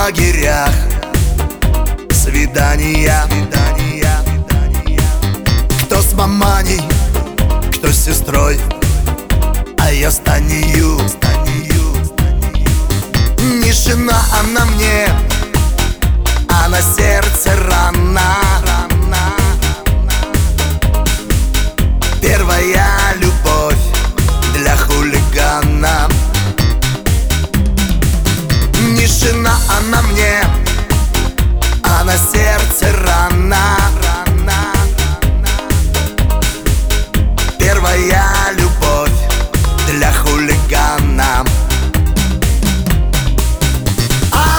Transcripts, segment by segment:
лагерях свидания. Кто с маманей, кто с сестрой, а я с Танею. Не жена она мне, а на сердце рана. Первая любовь для хулигана. Не жена она мне, а на сердце рана. Первая любовь для хулигана. А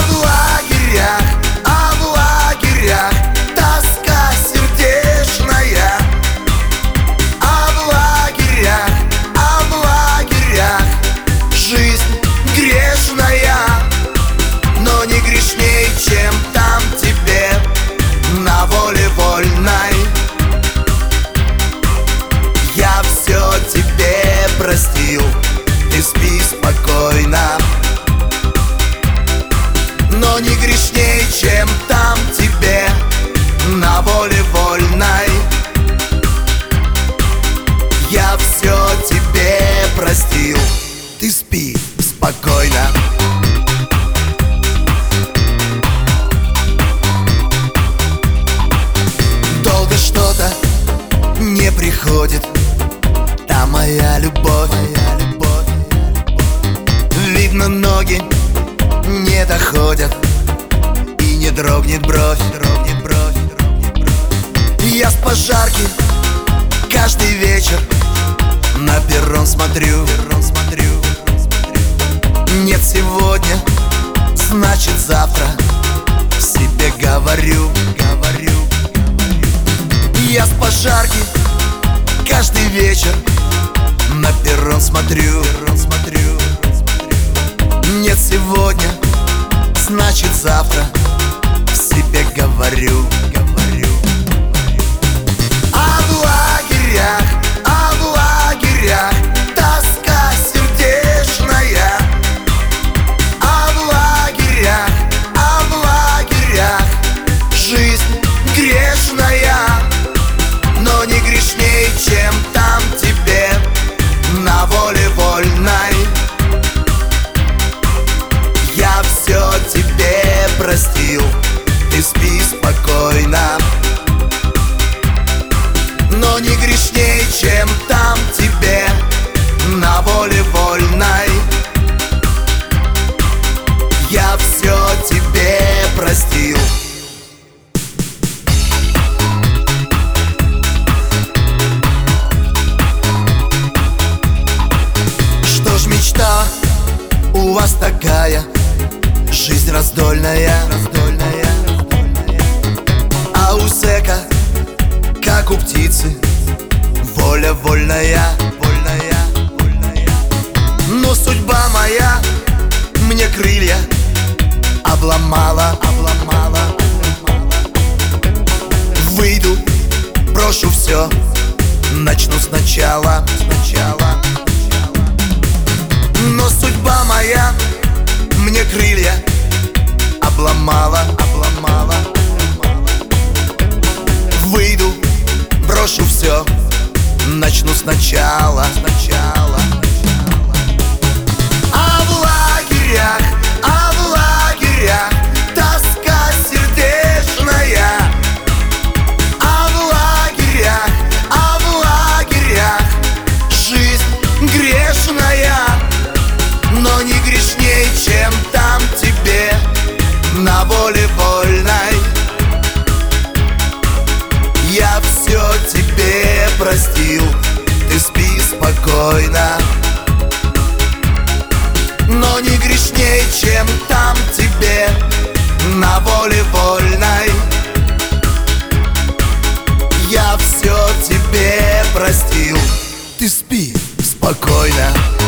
в лагерях тоска сердечная. А в лагерях жизнь грешная. Но не грешней, чем там тебе на воле вольной. Я все тебе простил, ты спи спокойно. Но не грешней, чем там тебе на воле вольной. Я все тебе простил, ты спи спокойно. Долго что-то не приходит та моя любовь. Видно, ноги не доходят и не дрогнет бровь. Я с пожарки каждый вечер на перрон смотрю. Нет сегодня, значит завтра, себе говорю. Я с пожарки каждый вечер на перрон смотрю. Нет сегодня, значит завтра, себе говорю. А в лагерях тоска сердечная. А в лагерях жизнь грешная. Но не грешней, чем там тебе на воле вольной. Я все тебе простил, ты спи спокойно. Но не грешней, чем там тебе на воле вольной. Я все тебе простил. Что ж мечта у вас такая, жизнь раздольная. А у зэка, как у птицы, воля вольная. Но судьба моя мне крылья обломала. Выйду, брошу все, начну сначала. Но судьба моя мне крылья обломала. Выйду, брошу все, начну сначала. А в лагерях тоска сердечная. А в лагерях жизнь грешная. Но не грешней, чем там тебе на воле вольной. Я все тебе простил, ты спи спокойно. Но не грешней, чем там тебе на воле вольной. Я все тебе простил, ты спи спокойно.